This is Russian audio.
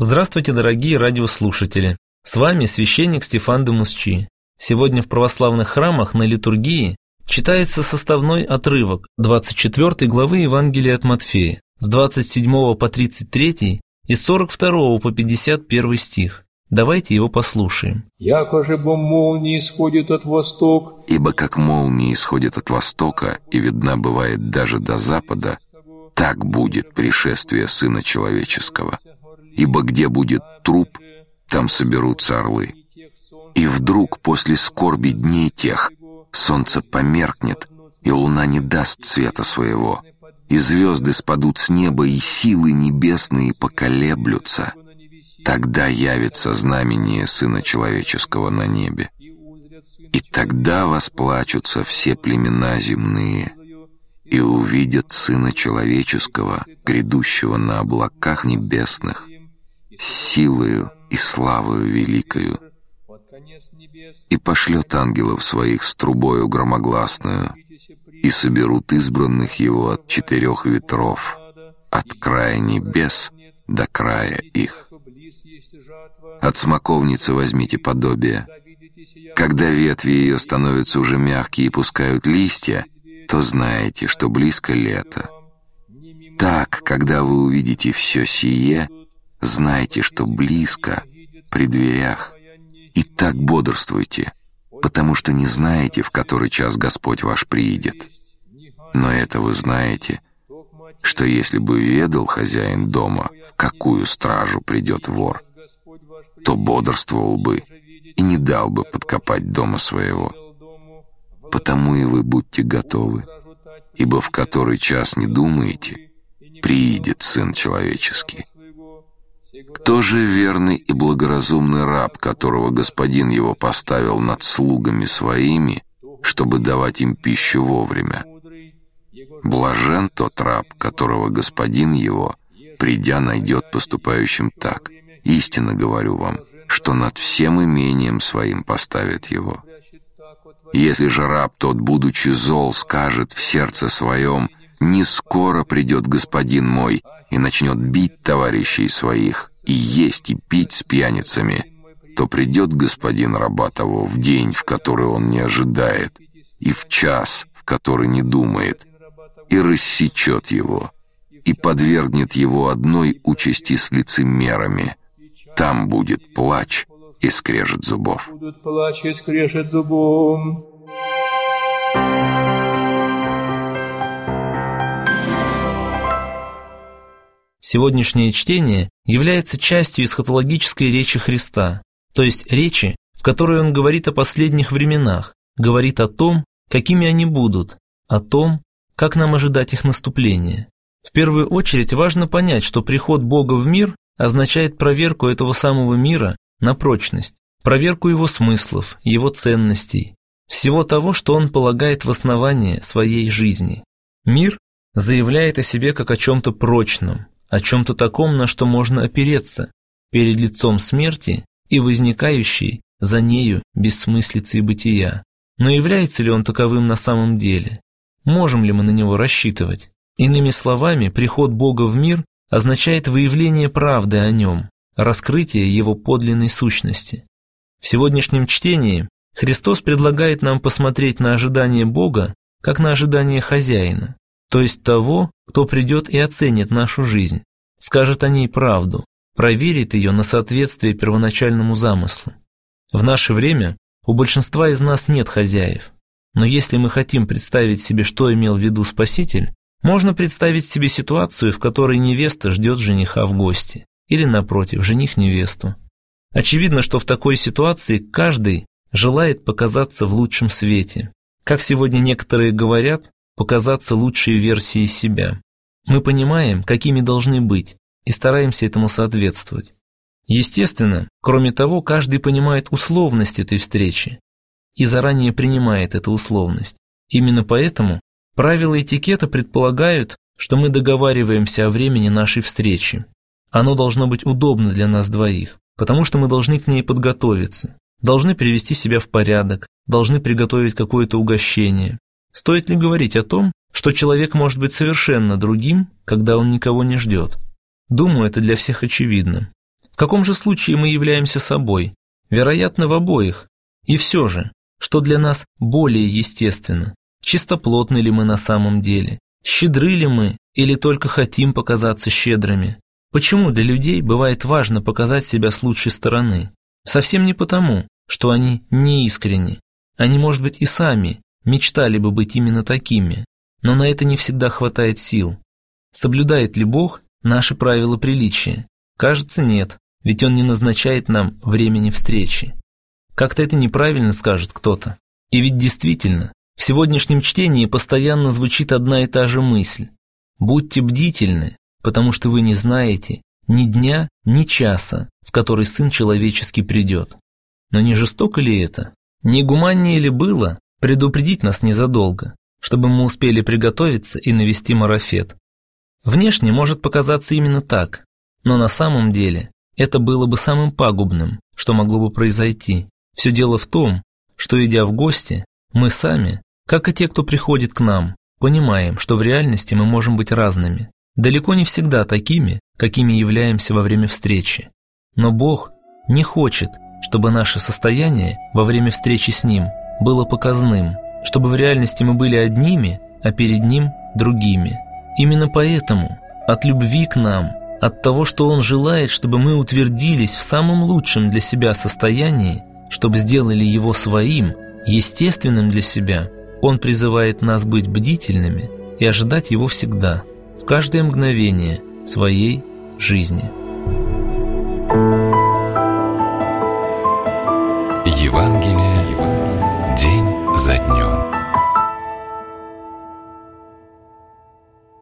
Здравствуйте, дорогие радиослушатели! С вами священник Стефан де Мусчи. Сегодня в православных храмах на литургии читается составной отрывок 24 главы Евангелия от Матфея с 27 по 33 и с 42 по 51 стих. Давайте его послушаем. «Яко же молния исходит от востока, ибо как молния исходит от востока и видна бывает даже до запада, так будет пришествие Сына Человеческого. Ибо где будет труп, там соберутся орлы. И вдруг после скорби дней тех солнце померкнет, и луна не даст света своего, и звезды спадут с неба, и силы небесные поколеблются. Тогда явится знамение Сына Человеческого на небе. И тогда восплачутся все племена земные, и увидят Сына Человеческого, грядущего на облаках небесных, с силою и славою великою. И пошлет ангелов своих с трубою громогласную, и соберут избранных его от 4 ветров, от края небес до края их. От смоковницы возьмите подобие. Когда ветви ее становятся уже мягкие и пускают листья, то знаете, что близко лето. Так, когда вы увидите все сие, знайте, что близко, при дверях. И так бодрствуйте, потому что не знаете, в который час Господь ваш приидет. Но это вы знаете, что если бы ведал хозяин дома, в какую стражу придет вор, то бодрствовал бы и не дал бы подкопать дома своего. Потому и вы будьте готовы, ибо в который час не думаете, приидет Сын Человеческий. Кто же верный и благоразумный раб, которого господин его поставил над слугами своими, чтобы давать им пищу вовремя? Блажен тот раб, которого господин его, придя, найдет поступающим так. Истинно говорю вам, что над всем имением своим поставит его. Если же раб тот, будучи зол, скажет в сердце своем: «Не скоро придет господин мой», и начнет бить товарищей своих, и есть, и пить с пьяницами, то придет господин раба того в день, в который он не ожидает, и в час, в который не думает, и рассечет его, и подвергнет его одной участи с лицемерами. Там будет плач и скрежет зубов». будут плач и скрежет зубом. Сегодняшнее чтение является частью эсхатологической речи Христа, то есть речи, в которой Он говорит о последних временах, говорит о том, какими они будут, о том, как нам ожидать их наступления. В первую очередь важно понять, что приход Бога в мир означает проверку этого самого мира на прочность, проверку его смыслов, его ценностей, всего того, что Он полагает в основание своей жизни. Мир заявляет о себе как о чем-то прочном, о чем-то таком, на что можно опереться перед лицом смерти и возникающей за нею бессмыслицы бытия. Но является ли он таковым на самом деле? Можем ли мы на него рассчитывать? Иными словами, приход Бога в мир означает выявление правды о нем, раскрытие его подлинной сущности. В сегодняшнем чтении Христос предлагает нам посмотреть на ожидание Бога как на ожидание хозяина, то есть того, кто придет и оценит нашу жизнь, скажет о ней правду, проверит ее на соответствие первоначальному замыслу. В наше время у большинства из нас нет хозяев, но если мы хотим представить себе, что имел в виду Спаситель, можно представить себе ситуацию, в которой невеста ждет жениха в гости, или, напротив, жених невесту. Очевидно, что в такой ситуации каждый желает показаться в лучшем свете. Как сегодня некоторые говорят, показаться лучшей версией себя. Мы понимаем, какими должны быть, и стараемся этому соответствовать. Естественно, кроме того, каждый понимает условность этой встречи и заранее принимает эту условность. Именно поэтому правила этикета предполагают, что мы договариваемся о времени нашей встречи. Оно должно быть удобно для нас двоих, потому что мы должны к ней подготовиться, должны привести себя в порядок, должны приготовить какое-то угощение. Стоит ли говорить о том, что человек может быть совершенно другим, когда он никого не ждет? Думаю, это для всех очевидно. В каком же случае мы являемся собой? Вероятно, в обоих. И все же, что для нас более естественно? Чистоплотны ли мы на самом деле? Щедры ли мы или только хотим показаться щедрыми? Почему для людей бывает важно показать себя с лучшей стороны? Совсем не потому, что они неискренни. Они, может быть, и сами мечтали бы быть именно такими, но на это не всегда хватает сил. Соблюдает ли Бог наши правила приличия? Кажется, нет, ведь Он не назначает нам времени встречи. Как-то это неправильно, скажет кто-то. И ведь действительно, в сегодняшнем чтении постоянно звучит одна и та же мысль. Будьте бдительны, потому что вы не знаете ни дня, ни часа, в который Сын Человеческий придет. Но не жестоко ли это? Не гуманнее ли было предупредить нас незадолго, чтобы мы успели приготовиться и навести марафет? Внешне может показаться именно так, но на самом деле это было бы самым пагубным, что могло бы произойти. Все дело в том, что, идя в гости, мы сами, как и те, кто приходит к нам, понимаем, что в реальности мы можем быть разными, далеко не всегда такими, какими являемся во время встречи. Но Бог не хочет, чтобы наше состояние во время встречи с Ним было показным, чтобы в реальности мы были одними, а перед Ним другими. Именно поэтому, от любви к нам, от того, что Он желает, чтобы мы утвердились в самом лучшем для себя состоянии, чтобы сделали его своим, естественным для себя, Он призывает нас быть бдительными и ожидать Его всегда, в каждое мгновение своей жизни. Евангелие день за днем.